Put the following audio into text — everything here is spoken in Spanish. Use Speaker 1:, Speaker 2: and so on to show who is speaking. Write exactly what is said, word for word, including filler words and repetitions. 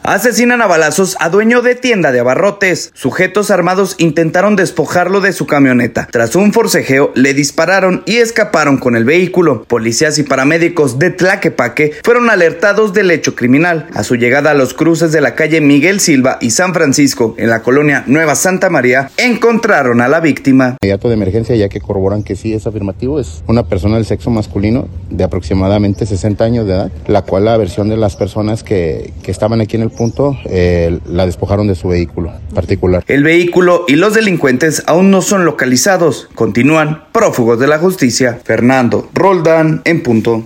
Speaker 1: Asesinan a balazos a dueño de tienda de abarrotes. Sujetos armados intentaron despojarlo de su camioneta. Tras un forcejeo, le dispararon y escaparon con el vehículo. Policías y paramédicos de Tlaquepaque fueron alertados del hecho criminal. A su llegada a los cruces de la calle Miguel Silva y San Francisco, en la colonia Nueva Santa María, encontraron a la víctima.
Speaker 2: Inmediato de emergencia, ya que corroboran que sí es afirmativo, es una persona del sexo masculino de aproximadamente sesenta años de edad, la cual la versión de las personas que, que estaban aquí en el punto eh, la despojaron de su vehículo particular.
Speaker 1: El vehículo y los delincuentes aún no son localizados. Continúan prófugos de la justicia. Fernando Roldán, en punto.